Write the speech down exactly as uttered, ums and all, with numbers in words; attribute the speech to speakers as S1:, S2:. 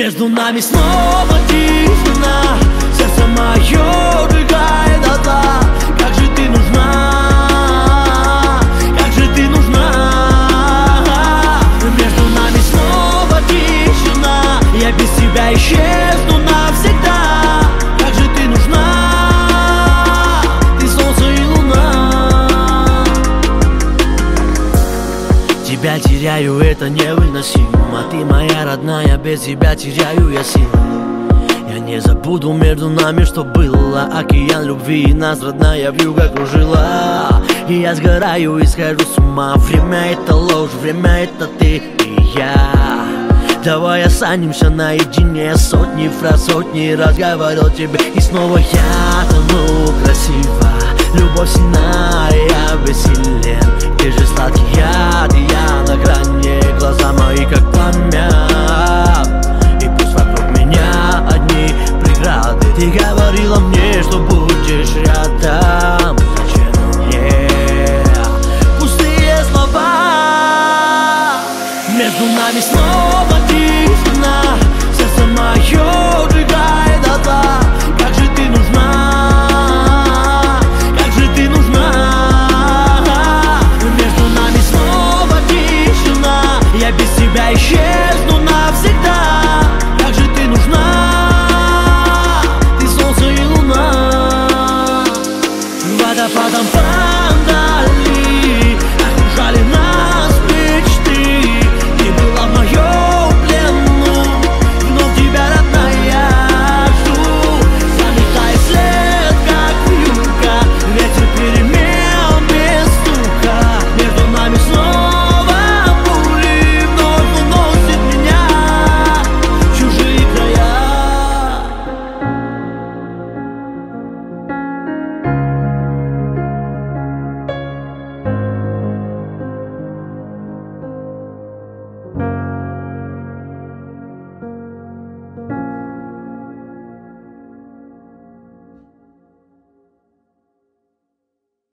S1: Между нами снова тишина, сердце мое сжигает дотла. Как же ты нужна, как же ты нужна. Между нами снова тишина, я без тебя исчезну навсегда. Как же ты нужна, ты солнце и луна. Тебя теряю, это невыносимо. Ты моя родная, без тебя теряю я силы. Я не забуду между нами, что было. Океан любви и нас, родная, вьюга кружила. И я сгораю и схожу с ума. Время это ложь, время это ты и я. Давай останемся наедине. Сотни фраз, сотни раз говорил тебе. И снова я тону красиво. Любовь сильна, я бессилен. Ты же сладкий яд, и я на грани. Глаза мои как пламя, и пусть вокруг меня одни преграды. Ты говорила мне, что будешь рядом. Зачем мне пустые слова? Между нами снова тишина, сердце мое сжигает дотла. Как же ты нужна, как же ты нужна. Между нами снова тишина, я без тебя исчезну навсегда. Как же ты нужна, ты солнце и луна. Водопадом вдали окружали нас.